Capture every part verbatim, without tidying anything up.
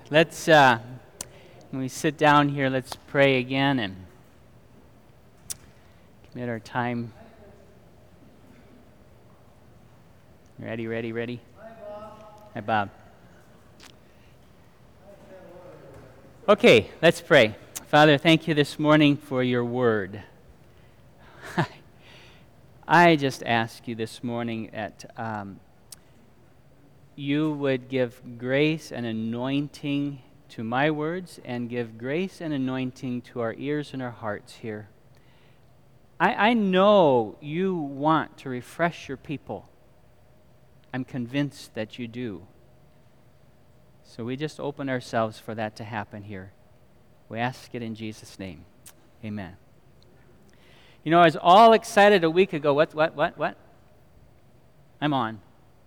Let's, uh, when we sit down here, let's pray again and commit our time. Ready, ready, ready? Hi, Bob. Okay, let's pray. Father, thank you this morning for your word. I just ask you this morning that um, you would give grace and anointing to my words and give grace and anointing to our ears and our hearts here. I, I know you want to refresh your people. I'm convinced that you do. So we just open ourselves for that to happen here. We ask it in Jesus' name. Amen. You know, I was all excited a week ago. What, what, what, what? I'm on.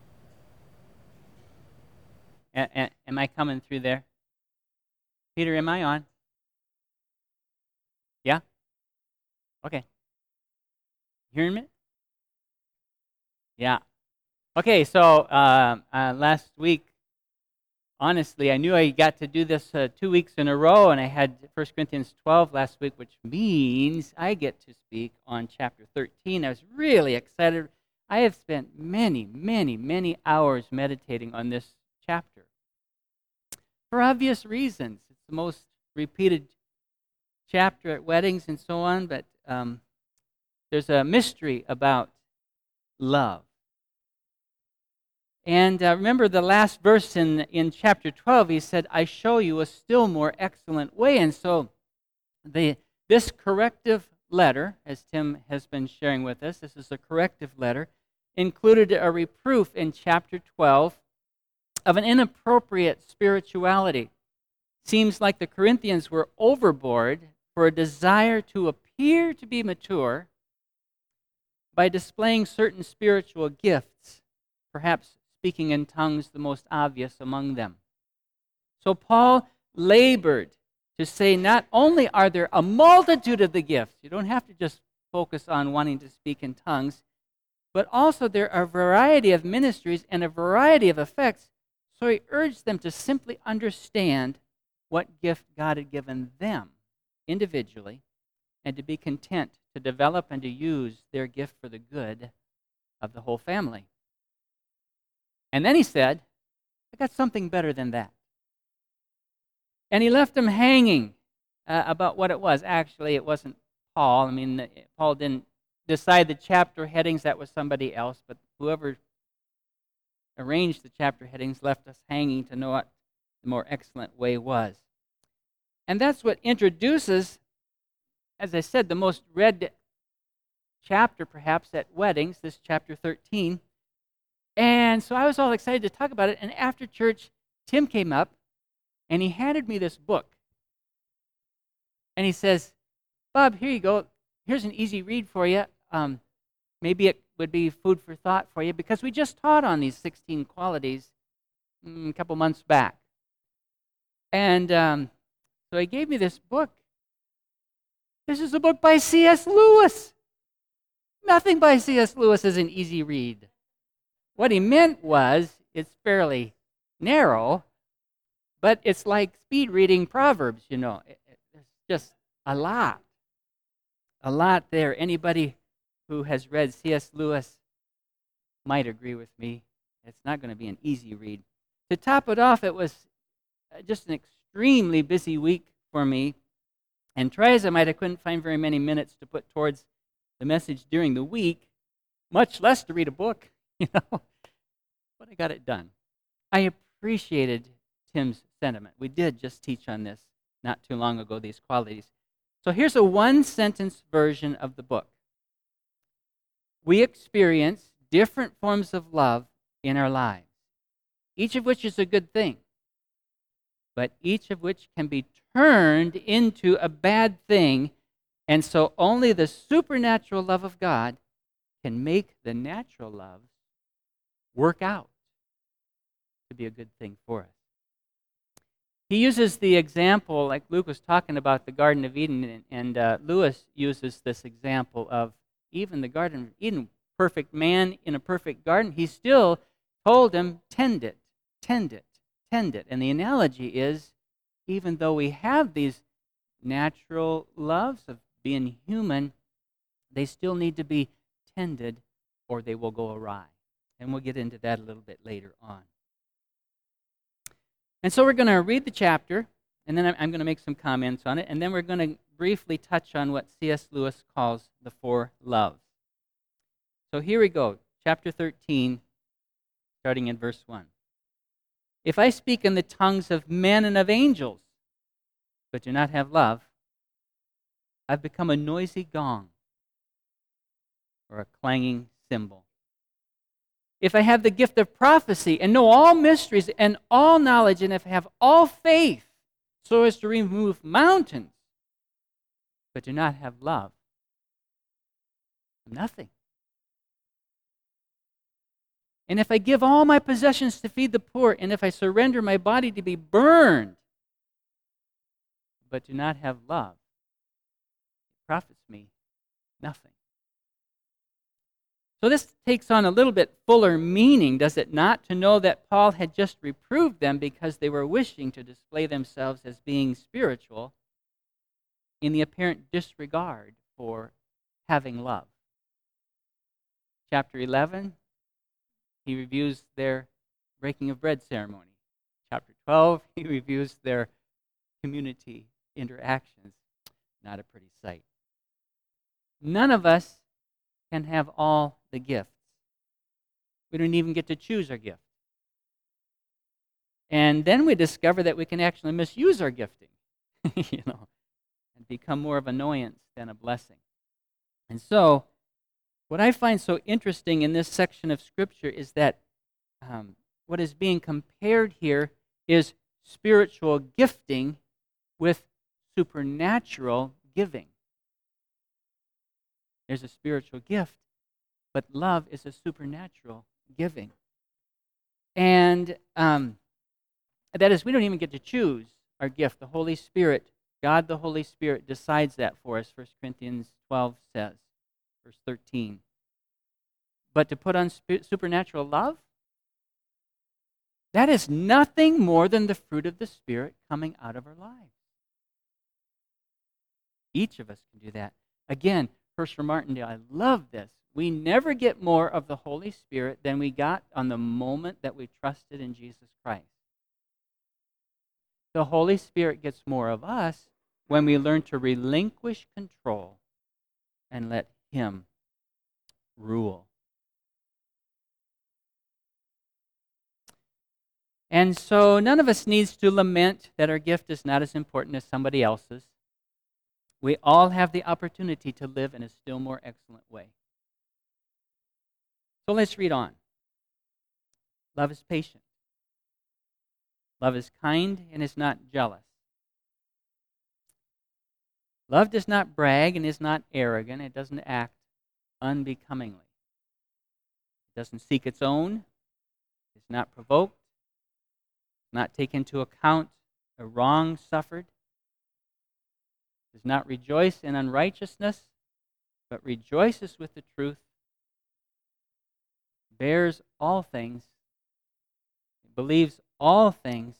A- a- am I coming through there? Peter, am I on? Yeah? Okay. Hearing me? Yeah. Okay, so uh, uh, last week, honestly, I knew I got to do this uh, two weeks in a row, and I had First Corinthians twelve last week, which means I get to speak on chapter thirteen. I was really excited. I have spent many, many, many hours meditating on this chapter for obvious reasons. It's the most repeated chapter at weddings and so on, but um, there's a mystery about love. And uh, remember the last verse in, in chapter twelve, he said, I show you a still more excellent way. And so the this corrective letter, as Tim has been sharing with us, this is a corrective letter, included a reproof in chapter twelve of an inappropriate spirituality. Seems like the Corinthians were overboard for a desire to appear to be mature by displaying certain spiritual gifts, perhaps speaking in tongues, the most obvious among them. So Paul labored to say not only are there a multitude of the gifts, you don't have to just focus on wanting to speak in tongues, but also there are a variety of ministries and a variety of effects. So he urged them to simply understand what gift God had given them individually and to be content to develop and to use their gift for the good of the whole family. And then he said, I got something better than that. And he left them hanging uh, about what it was. Actually, it wasn't Paul. I mean, Paul didn't decide the chapter headings. That was somebody else. But whoever arranged the chapter headings left us hanging to know what the more excellent way was. And that's what introduces, as I said, the most read chapter perhaps at weddings, this chapter thirteen. And so I was all excited to talk about it. And after church, Tim came up and he handed me this book. And he says, Bob, here you go. Here's an easy read for you. Um, maybe it would be food for thought for you because we just taught on these sixteen qualities mm, a couple months back. And um, so he gave me this book. This is a book by C S Lewis. Nothing by C S Lewis is an easy read. What he meant was, it's fairly narrow, but it's like speed reading Proverbs, you know. It, it, it's just a lot. A lot there. Anybody who has read C S Lewis might agree with me. It's not going to be an easy read. To top it off, it was just an extremely busy week for me. And try as I might, I couldn't find very many minutes to put towards the message during the week, much less to read a book. You know, but I got it done. I appreciated Tim's sentiment. We did just teach on this not too long ago, these qualities. So here's a one-sentence version of the book. We experience different forms of love in our lives, each of which is a good thing, but each of which can be turned into a bad thing, and so only the supernatural love of God can make the natural love work out to be a good thing for us. He uses the example, like Luke was talking about the Garden of Eden, and, and uh, Lewis uses this example of even the Garden of Eden. Perfect man in a perfect garden, he still told him, tend it, tend it, tend it. And the analogy is, even though we have these natural loves of being human, they still need to be tended or they will go awry. And we'll get into that a little bit later on. And so we're going to read the chapter, and then I'm going to make some comments on it, and then we're going to briefly touch on what C S Lewis calls the four loves. So here we go, chapter thirteen, starting in verse one. If I speak in the tongues of men and of angels, but do not have love, I've become a noisy gong or a clanging cymbal. If I have the gift of prophecy and know all mysteries and all knowledge, and if I have all faith so as to remove mountains, but do not have love, nothing. And if I give all my possessions to feed the poor, and if I surrender my body to be burned, but do not have love, it profits me nothing. So this takes on a little bit fuller meaning, does it not, to know that Paul had just reproved them because they were wishing to display themselves as being spiritual in the apparent disregard for having love. Chapter eleven, he reviews their breaking of bread ceremony. Chapter twelve, he reviews their community interactions. Not a pretty sight. None of us can have all the gifts. We don't even get to choose our gift. And then we discover that we can actually misuse our gifting, you know, and become more of an annoyance than a blessing. And so, what I find so interesting in this section of Scripture is that um, what is being compared here is spiritual gifting with supernatural giving. There's a spiritual gift, but love is a supernatural giving. And um, that is, we don't even get to choose our gift. The Holy Spirit, God the Holy Spirit, decides that for us, First Corinthians twelve says, verse thirteen. But to put on sp- supernatural love, that is nothing more than the fruit of the Spirit coming out of our lives. Each of us can do that. Again, first from Martindale, I love this. We never get more of the Holy Spirit than we got on the moment that we trusted in Jesus Christ. The Holy Spirit gets more of us when we learn to relinquish control and let Him rule. And so none of us needs to lament that our gift is not as important as somebody else's. We all have the opportunity to live in a still more excellent way. So let's read on. Love is patient. Love is kind and is not jealous. Love does not brag and is not arrogant. It doesn't act unbecomingly. It doesn't seek its own. It's not provoked. Not take into account a wrong suffered. Does not rejoice in unrighteousness, but rejoices with the truth. Bears all things. Believes all things.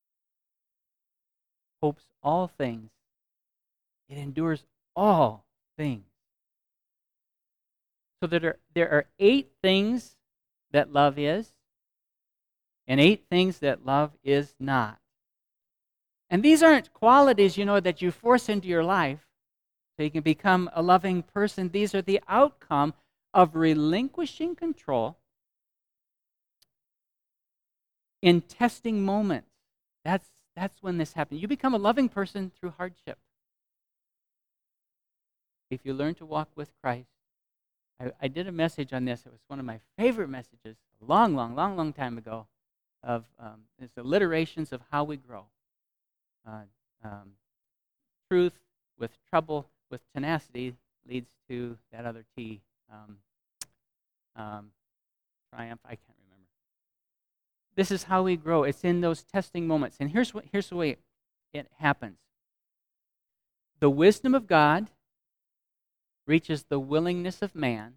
Hopes all things. It endures all things. So that there, there are eight things that love is, and eight things that love is not. And these aren't qualities, you know, that you force into your life so you can become a loving person. These are the outcome of relinquishing control in testing moments. That's, that's when this happens. You become a loving person through hardship. If you learn to walk with Christ. I, I did a message on this. It was one of my favorite messages a long, long, long, long time ago. Of um, it's alliterations of how we grow. Uh, um, truth with trouble with tenacity leads to that other T. Um, um, triumph. I can't remember. This is how we grow. It's in those testing moments. And here's what. Here's the way it happens. The wisdom of God reaches the willingness of man,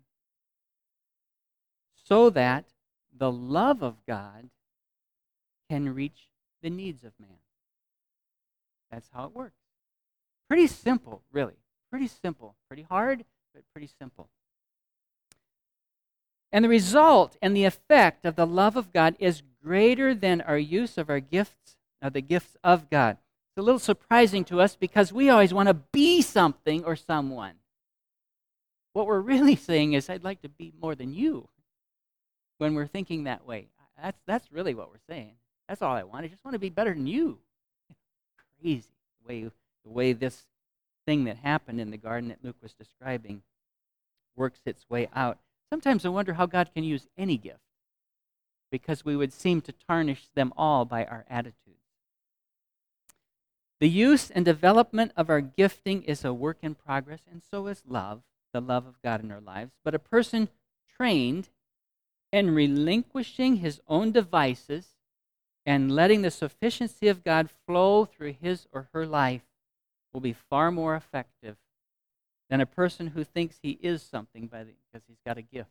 so that the love of God can reach the needs of man. That's how it works. Pretty simple, really. Pretty simple. Pretty hard, but pretty simple. And the result and the effect of the love of God is greater than our use of our gifts, of the gifts of God. It's a little surprising to us because we always want to be something or someone. What we're really saying is, I'd like to be more than you when we're thinking that way. That's, that's really what we're saying. That's all I want. I just want to be better than you. Crazy the way, the way this thing that happened in the garden that Luke was describing works its way out. Sometimes I wonder how God can use any gift, because we would seem to tarnish them all by our attitudes. The use and development of our gifting is a work in progress, and so is love, the love of God in our lives. But a person trained in relinquishing his own devices and letting the sufficiency of God flow through his or her life will be far more effective than a person who thinks he is something by the, because he's got a gift.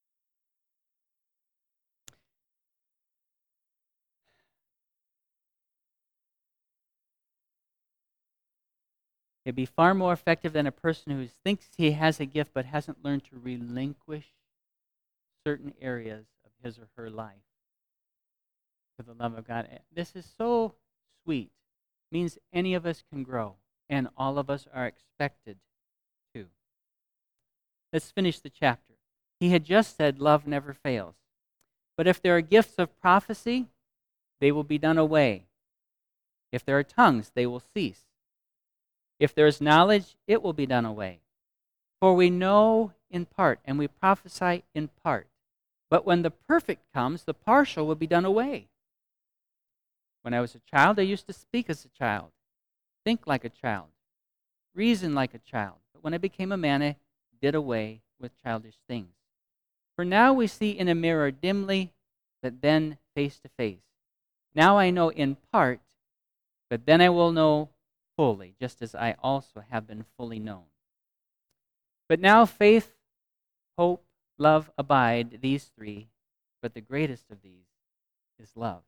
It'd be far more effective than a person who thinks he has a gift but hasn't learned to relinquish certain areas of his or her life for the love of God. This is so sweet. It means any of us can grow, and all of us are expected to. Let's finish the chapter. He had just said love never fails. But if there are gifts of prophecy, they will be done away. If there are tongues, they will cease. If there is knowledge, it will be done away. For we know in part, and we prophesy in part. But when the perfect comes, the partial will be done away. When I was a child, I used to speak as a child, think like a child, reason like a child. But when I became a man, I did away with childish things. For now we see in a mirror dimly, but then face to face. Now I know in part, but then I will know fully, just as I also have been fully known. But now faith, hope, love abide, these three, but the greatest of these is love.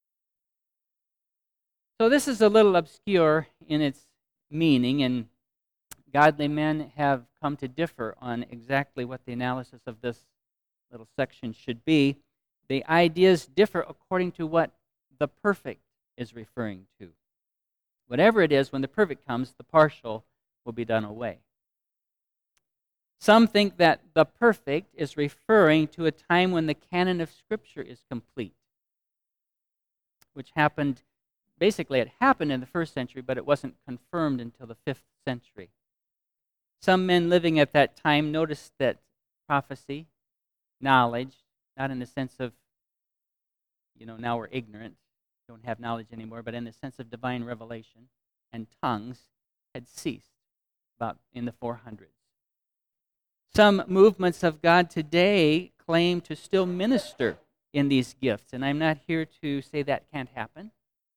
So this is a little obscure in its meaning, and godly men have come to differ on exactly what the analysis of this little section should be. The ideas differ according to what the perfect is referring to. Whatever it is, when the perfect comes, the partial will be done away. Some think that the perfect is referring to a time when the canon of Scripture is complete, which happened, basically it happened in the first century, but it wasn't confirmed until the fifth century. Some men living at that time noticed that prophecy, knowledge, not in the sense of, you know, now we're ignorant, don't have knowledge anymore, but in the sense of divine revelation, and tongues had ceased about in the four hundreds. Some movements of God today claim to still minister in these gifts, and I'm not here to say that can't happen.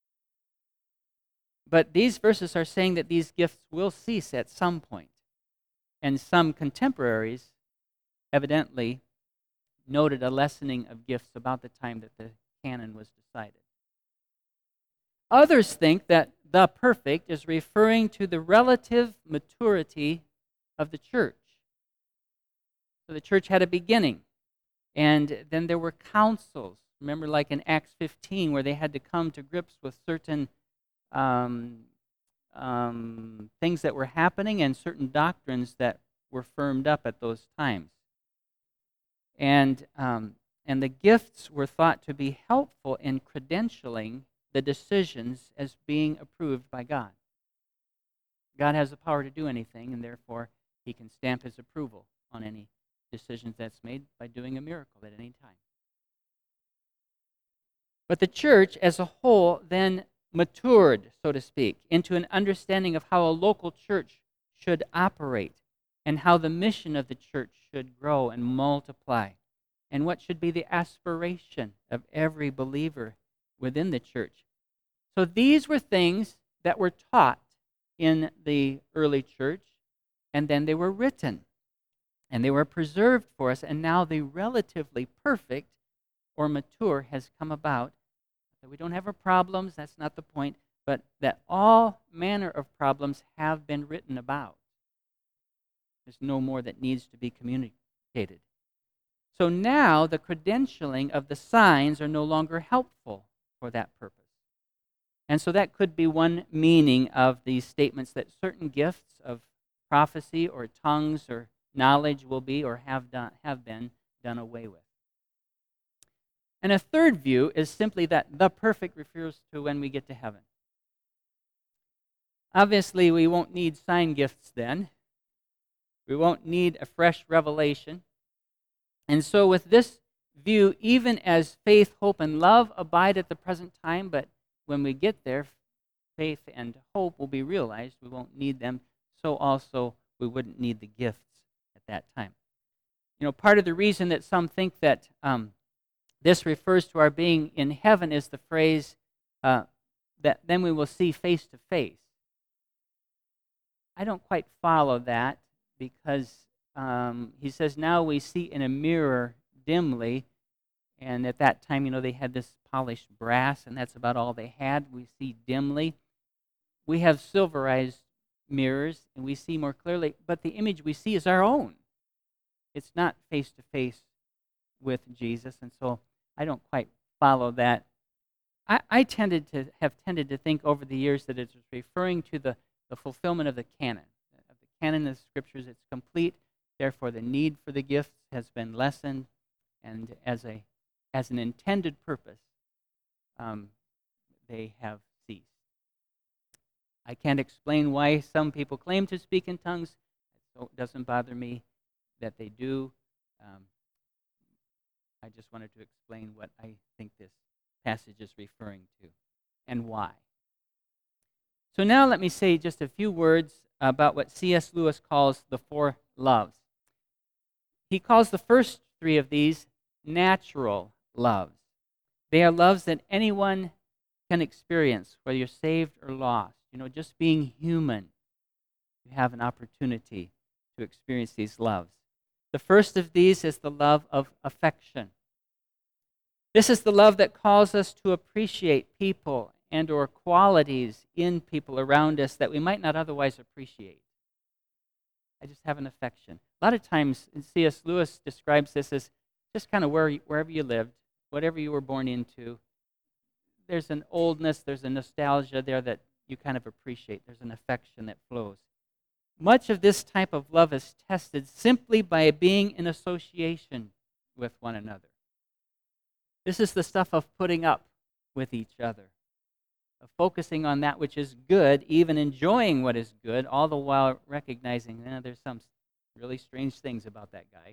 But these verses are saying that these gifts will cease at some point, and some contemporaries evidently noted a lessening of gifts about the time that the canon was decided. Others think that the perfect is referring to the relative maturity of the church. So the church had a beginning, and then there were councils. Remember, like in Acts fifteen, where they had to come to grips with certain um, um, things that were happening and certain doctrines that were firmed up at those times. And, um, and the gifts were thought to be helpful in credentialing the decisions as being approved by God. God has the power to do anything, and therefore he can stamp his approval on any decisions that's made by doing a miracle at any time. But the church as a whole then matured, so to speak, into an understanding of how a local church should operate and how the mission of the church should grow and multiply and what should be the aspiration of every believer within the church. So these were things that were taught in the early church, and then they were written, and they were preserved for us, and now the relatively perfect or mature has come about that we don't have our problems, that's not the point, but that all manner of problems have been written about. There's no more that needs to be communicated. So now the credentialing of the signs are no longer helpful for that purpose. And so that could be one meaning of these statements, that certain gifts of prophecy or tongues or knowledge will be or have done have been done away with. And a third view is simply that the perfect refers to when we get to heaven. Obviously, we won't need sign gifts then. We won't need a fresh revelation. And so with this view, even as faith, hope, and love abide at the present time, but when we get there, faith and hope will be realized. We won't need them. So also, we wouldn't need the gifts at that time. You know, part of the reason that some think that um, this refers to our being in heaven is the phrase uh, that then we will see face to face. I don't quite follow that, because um, he says, now we see in a mirror dimly, and at that time, you know, they had this polished brass, and that's about all they had. We see dimly. We have silverized mirrors, and we see more clearly, but the image we see is our own. It's not face to face with Jesus, and so I don't quite follow that. I, I tended to have tended to think over the years that it's referring to the, the fulfillment of the canon. Of the canon of the Scriptures, it's complete. Therefore, the need for the gifts has been lessened, and as a as an intended purpose, um, they have ceased. I can't explain why some people claim to speak in tongues. So it doesn't bother me that they do. Um, I just wanted to explain what I think this passage is referring to and why. So now let me say just a few words about what C S Lewis calls the four loves. He calls the first three of these natural loves. They are loves that anyone can experience, whether you're saved or lost. You know, just being human, you have an opportunity to experience these loves. The first of these is the love of affection. This is the love that calls us to appreciate people and or qualities in people around us that we might not otherwise appreciate. I just have an affection. A lot of times, C S Lewis describes this as just kind of where, wherever you lived, whatever you were born into. There's an oldness, there's a nostalgia there that you kind of appreciate. There's an affection that flows. Much of this type of love is tested simply by being in association with one another. This is the stuff of putting up with each other, of focusing on that which is good, even enjoying what is good, all the while recognizing eh, there's some really strange things about that guy.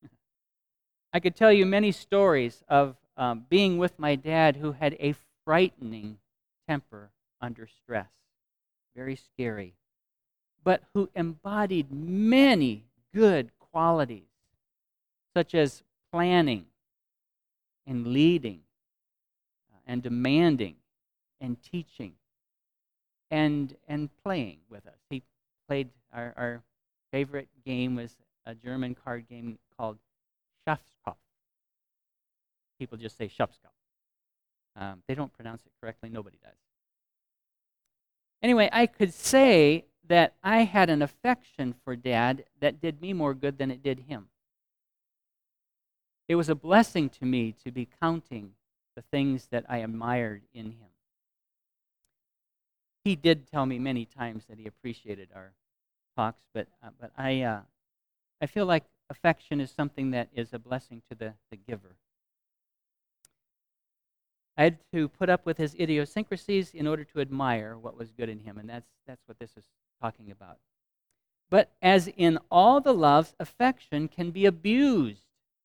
I could tell you many stories of um, being with my dad, who had a frightening temper under stress, very scary, but who embodied many good qualities, such as planning and leading uh, and demanding and teaching and and playing with us. He played, our, our favorite game was a German card game called Schafskopf. People just say Schafskopf. Um, they don't pronounce it correctly. Nobody does. Anyway, I could say that I had an affection for Dad that did me more good than it did him. It was a blessing to me to be counting the things that I admired in him. He did tell me many times that he appreciated our talks, but uh, but I uh, I feel like affection is something that is a blessing to the, the giver. I had to put up with his idiosyncrasies in order to admire what was good in him, and that's that's what this is talking about. But as in all the loves, affection can be abused.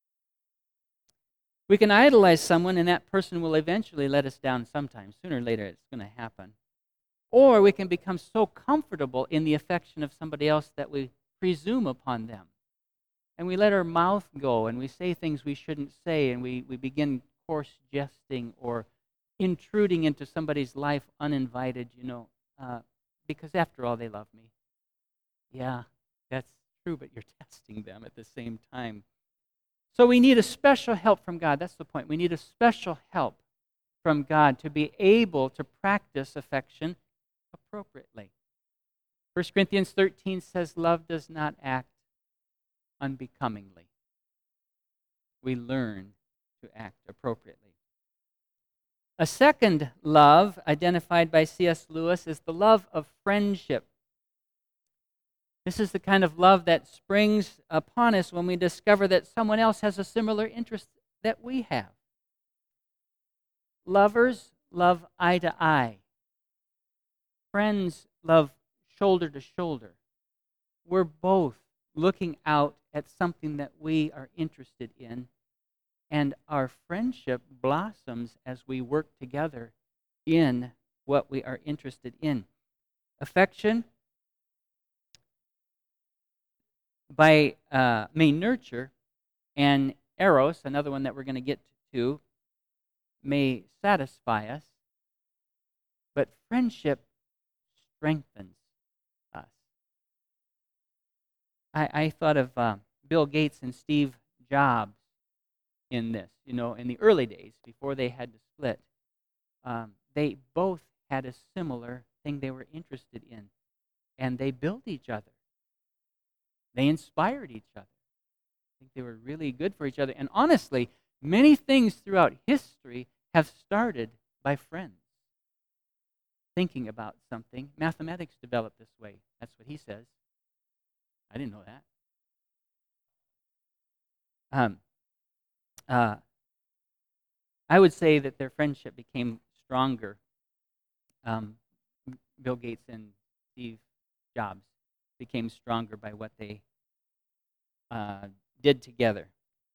We can idolize someone, and that person will eventually let us down sometime. Sooner or later, it's going to happen. Or we can become so comfortable in the affection of somebody else that we presume upon them. And we let our mouth go, and we say things we shouldn't say, and we, we begin coarse jesting or intruding into somebody's life uninvited, you know, uh, because after all, they love me. Yeah, that's true, but you're testing them at the same time. So we need a special help from God. That's the point. We need a special help from God to be able to practice affection appropriately. First Corinthians thirteen says, love does not act unbecomingly. We learn to act appropriately. A second love identified by C S Lewis is the love of friendship. This is the kind of love that springs upon us when we discover that someone else has a similar interest that we have. Lovers love eye to eye. Friends love shoulder to shoulder. We're both looking out at something that we are interested in, and our friendship blossoms as we work together in what we are interested in. Affection by uh, may nurture, and eros, another one that we're going to get to, may satisfy us, but friendship strengthens us. I, I thought of uh, Bill Gates and Steve Jobs in this. You know, in the early days, before they had to split, um, they both had a similar thing they were interested in, and they built each other. They inspired each other. I think they were really good for each other. And honestly, many things throughout history have started by friends thinking about something. Mathematics developed this way. That's what he says. I didn't know that. Um, uh, I would say that their friendship became stronger. Um, Bill Gates and Steve Jobs became stronger by what they uh, did together.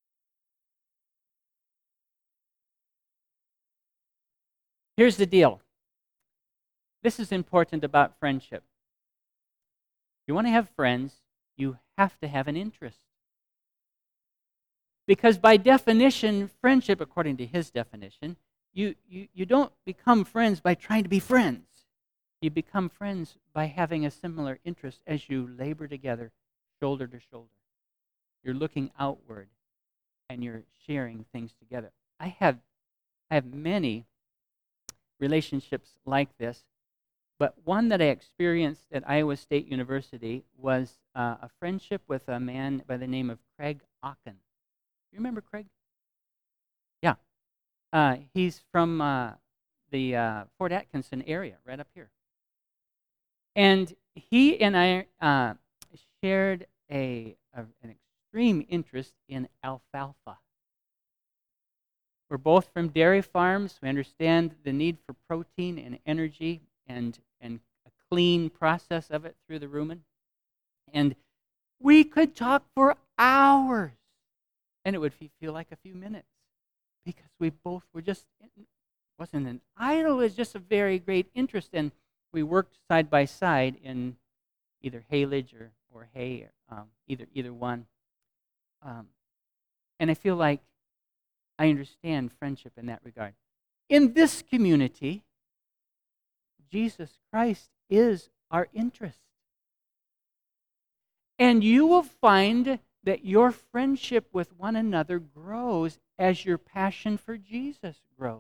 Here's the deal. This is important about friendship. If you want to have friends, you have to have an interest. Because by definition, friendship, according to his definition, you, you, you don't become friends by trying to be friends. You become friends by having a similar interest as you labor together, shoulder to shoulder. You're looking outward, and you're sharing things together. I have, I have many relationships like this, but one that I experienced at Iowa State University was uh, a friendship with a man by the name of Craig Ocken. You remember Craig? Yeah. Uh, he's from uh, the uh, Fort Atkinson area, right up here. And he and I uh, shared a, a an extreme interest in alfalfa. We're both from dairy farms. We understand the need for protein and energy and, and a clean process of it through the rumen. And we could talk for hours, and it would feel like a few minutes because we both were just, it wasn't an idle, it was just a very great interest. And we worked side by side in either haylage or, or hay, or, um, either, either one. Um, and I feel like I understand friendship in that regard. In this community, Jesus Christ is our interest. And you will find that your friendship with one another grows as your passion for Jesus grows.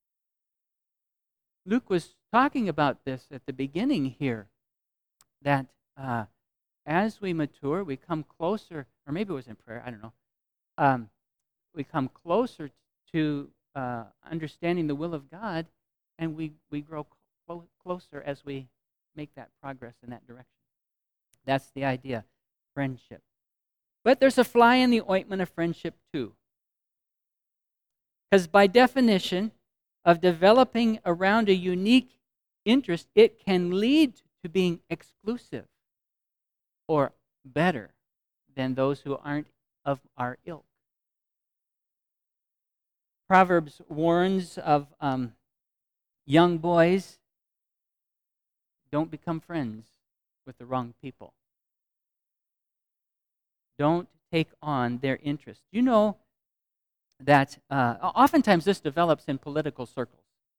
Luke was talking about this at the beginning here, that uh, as we mature, we come closer, or maybe it was in prayer, I don't know, um, we come closer to uh, understanding the will of God, and we, we grow clo- closer as we make that progress in that direction. That's the idea, friendship. But there's a fly in the ointment of friendship too. Because by definition of developing around a unique interest, it can lead to being exclusive or better than those who aren't of our ilk. Proverbs warns of um, young boys, don't become friends with the wrong people. Don't take on their interest. You know that uh, oftentimes this develops in political circles.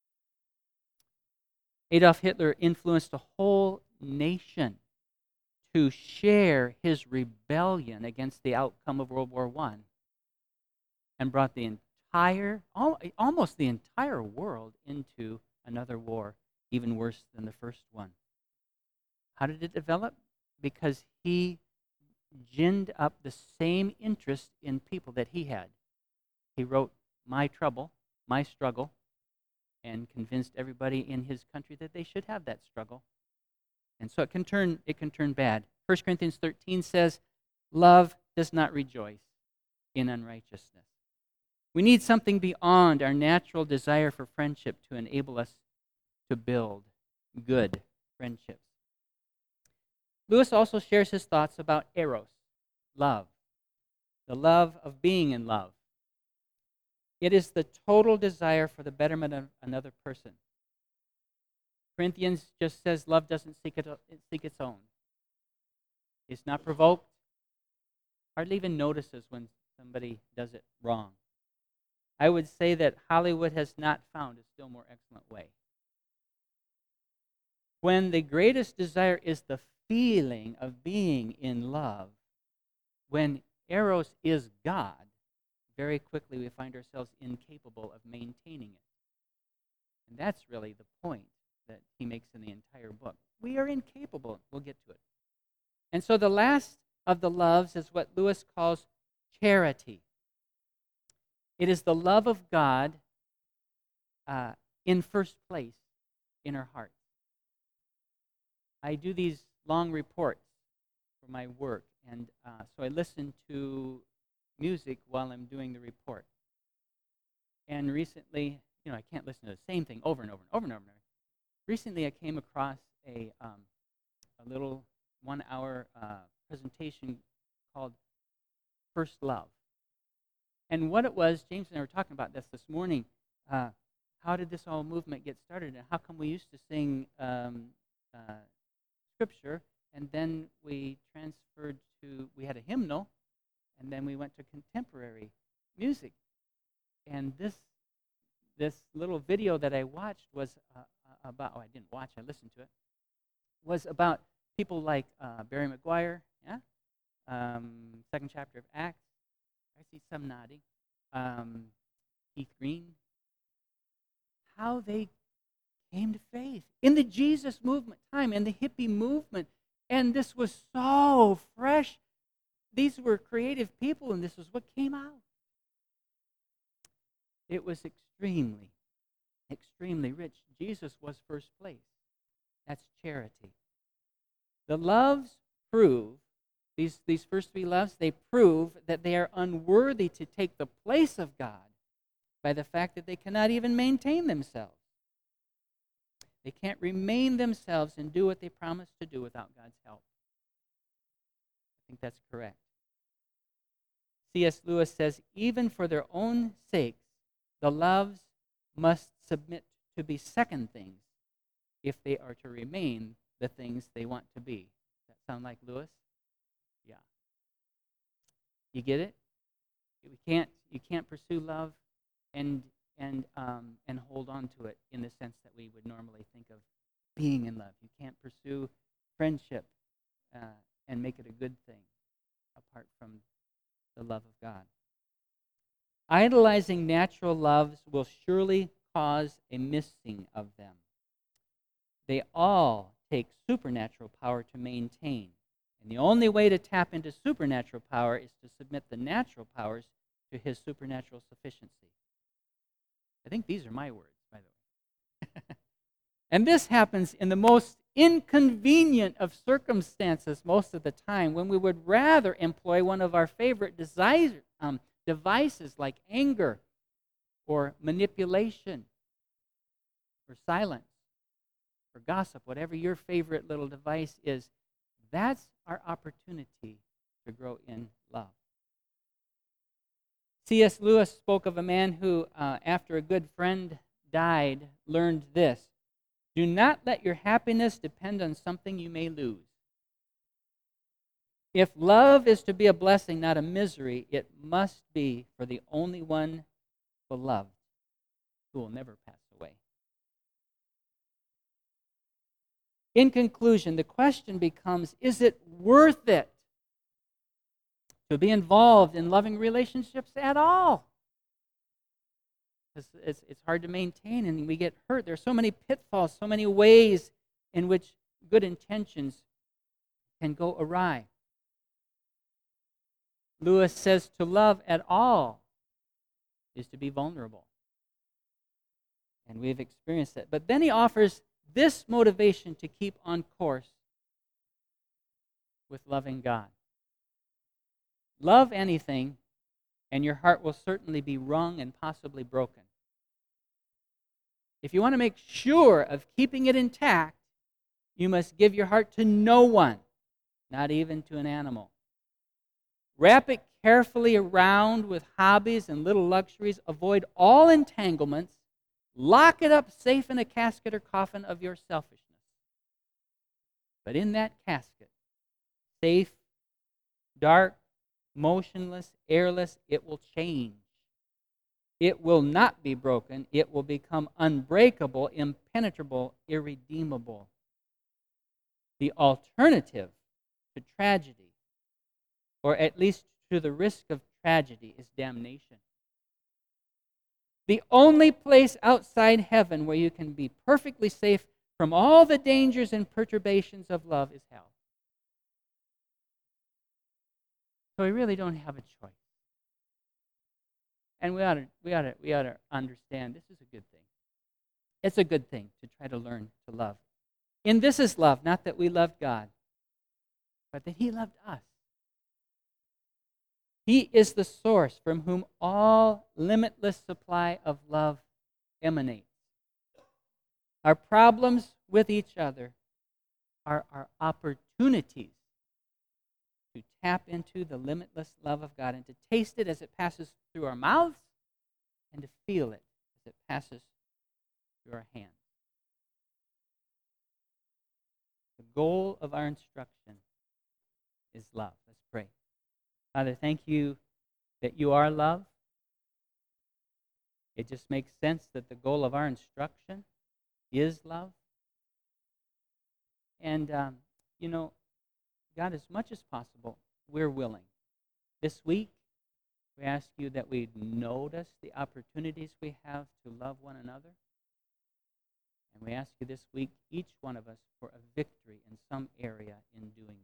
Adolf Hitler influenced a whole nation to share his rebellion against the outcome of World War One and brought the entire, al- almost the entire world into another war, even worse than the first one. How did it develop? Because he ginned up the same interest in people that he had. He wrote My Trouble, My Struggle, and convinced everybody in his country that they should have that struggle. And so it can turn it can turn bad. First Corinthians thirteen says, love does not rejoice in unrighteousness. We need something beyond our natural desire for friendship to enable us to build good friendships. Lewis also shares his thoughts about eros, love, the love of being in love. It is the total desire for the betterment of another person. Corinthians just says love doesn't seek, it, seek its own. It's not provoked, hardly even notices when somebody does it wrong. I would say that Hollywood has not found a still more excellent way. When the greatest desire is the feeling of being in love, when eros is God, very quickly we find ourselves incapable of maintaining it. And that's really the point that he makes in the entire book. We are incapable. We'll get to it. And so the last of the loves is what Lewis calls charity. It is the love of God uh, in first place in our hearts. I do these long reports for my work, and uh, so I listen to music while I'm doing the report. And recently, you know, I can't listen to the same thing over and over and over and over. And over. Recently, I came across a um, a little one-hour uh, presentation called First Love. And what it was, James and I were talking about this this morning. Uh, how did this whole movement get started, and how come we used to sing um, uh, scripture, and then we transferred to, we had a hymnal, and then we went to contemporary music. And this this little video that I watched was uh, about, oh, I didn't watch, I listened to it, was about people like uh, Barry McGuire, yeah? Um, second chapter of Acts. I see some nodding. Um, Keith Green. How they came to faith in the Jesus movement time, in the hippie movement. And this was so fresh. These were creative people, and this was what came out. It was extremely, extremely rich. Jesus was first place. That's charity. The loves prove, these, these first three loves, they prove that they are unworthy to take the place of God by the fact that they cannot even maintain themselves. They can't remain themselves and do what they promised to do without God's help. I think that's correct. C S Lewis says, even for their own sakes, the loves must submit to be second things if they are to remain the things they want to be. Does that sound like Lewis? Yeah. You get it? We can't, you can't pursue love and and um, and hold on to it in the sense that we would normally think of being in love. You can't pursue friendship uh, and make it a good thing apart from the love of God. Idolizing natural loves will surely cause a missing of them. They all take supernatural power to maintain. And the only way to tap into supernatural power is to submit the natural powers to his supernatural sufficiency. I think these are my words, by the way. And this happens in the most inconvenient of circumstances most of the time, when we would rather employ one of our favorite desire, um, devices like anger or manipulation or silence or gossip, whatever your favorite little device is. That's our opportunity to grow in love. C S Lewis spoke of a man who, uh, after a good friend died, learned this: do not let your happiness depend on something you may lose. If love is to be a blessing, not a misery, it must be for the only one beloved, who will never pass away. In conclusion, the question becomes, is it worth it to be involved in loving relationships at all? because it's, it's hard to maintain and we get hurt. There are so many pitfalls, so many ways in which good intentions can go awry. Lewis says to love at all is to be vulnerable. And we've experienced it. But then he offers this motivation to keep on course with loving God. Love anything, and your heart will certainly be wrung and possibly broken. If you want to make sure of keeping it intact, you must give your heart to no one, not even to an animal. Wrap it carefully around with hobbies and little luxuries. Avoid all entanglements. Lock it up safe in a casket or coffin of your selfishness. But in that casket, safe, dark, motionless, airless, it will change. It will not be broken. It will become unbreakable, impenetrable, irredeemable. The alternative to tragedy, or at least to the risk of tragedy, is damnation. The only place outside heaven where you can be perfectly safe from all the dangers and perturbations of love is hell. So we really don't have a choice. And we ought to, we ought to, we ought to understand this is a good thing. It's a good thing to try to learn to love. In this is love, not that we loved God, but that He loved us. He is the source from whom all limitless supply of love emanates. Our problems with each other are our opportunities to tap into the limitless love of God and to taste it as it passes through our mouths and to feel it as it passes through our hands. The goal of our instruction is love. Let's pray. Father, thank you that you are love. It just makes sense that the goal of our instruction is love. And, um, you know, God, as much as possible, we're willing. This week, we ask you that we notice the opportunities we have to love one another. And we ask you this week, each one of us, for a victory in some area in doing